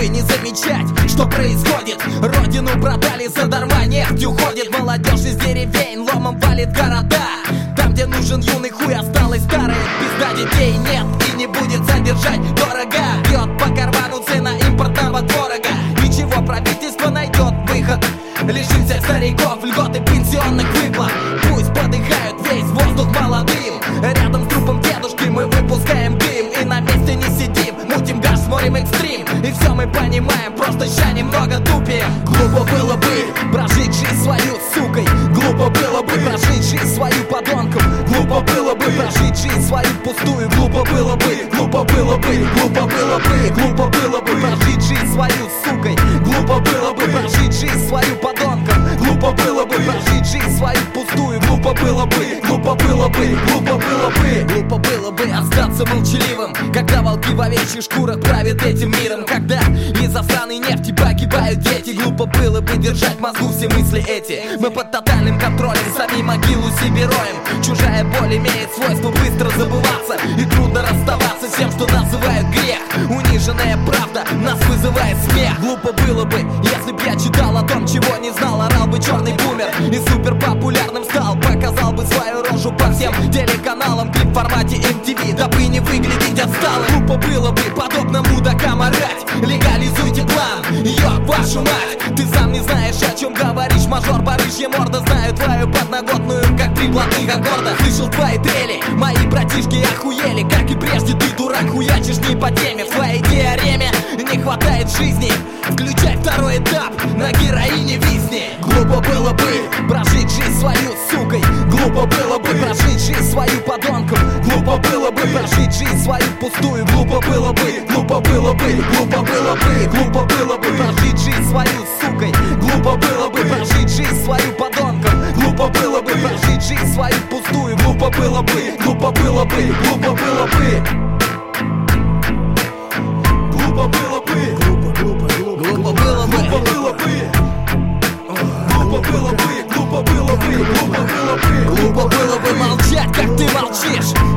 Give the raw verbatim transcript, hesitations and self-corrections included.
бы не замечать, что происходит. Родину продали, задарма нефть уходит. Молодежь из деревень ломом валит города. Там, где нужен юный хуй, осталось старое. Пизда, детей нет и не будет содержать дорого. Бьет по карману цена импортного творога. Ничего, правительство найдет выход. Лишим всех стариков льготы пенсионных выплат. Пусть подыхают весь воздух молодым. Рядом с трупом дедушки мы выпускаем дым. И на месте не сидим, мутим газ, смотрим экстрим. И все мы понимаем, просто ща немного тупее. Глупо было бы прожить жизнь свою сукой. Глупо было бы прожить жизнь свою подонком. Глупо было бы прожить жизнь свою пустую. Глупо было бы, глупо было бы, глупо было бы, глупо было бы прожить жизнь свою сукой. Глупо было бы прожить жизнь свою подонком. Глупо было бы прожить жизнь свою пустую. Глупо было бы, глупо было бы, глупо было бы, глупо было бы остаться молчаливым, когда волки в овечьих шкурах правят этим миром. Когда из-за сраной нефти погибают дети. Глупо было бы держать в мозгу все мысли эти. Мы под тотальным контролем сами могилу себе роем. Чужая боль имеет свойство быстро забываться. И трудно расставаться с тем, что называют грех. Униженная правда нас вызывает смех. Глупо было бы, если б я читал о том, чего не знал. Орал бы черный бумер и супер популярным стал. Показал бы свою рожу по всем телеканалам. Клип в формате эм ти ви, дабы не выглядеть отсталым. Глупо было бы подобно мудакам орать: легализуйте клан, ёб вашу мать. Ты сам не знаешь, о чем говоришь, мажор, барыжья морда. Знаю твою подноготную, как три блатных аккорда. Слышал твои трели, мои братишки охуели. Как и прежде, ты дурак, хуячишь не по теме. В твоей теореме не хватает жизни. Включай второй этап, на героине висни. Глупо было бы прожить жизнь свою сукой. Глупо было бы прожить жизнь свою подонком. Глупо было бы прожить жизнь свою пустую. Глупо было бы, глупо было бы, глупо было бы, глупо было бы прожить жизнь свою сукой. Глупо было бы прожить жизнь свою подонком. Глупо было бы прожить жизнь свою пустую. Глупо было бы, глупо было бы, глупо было бы, глупо было бы, глупо, глупо, глупо было бы, глупо было бы, глупо было бы, глупо было бы, глупо было бы, глупо было бы молчать, как ты молчишь.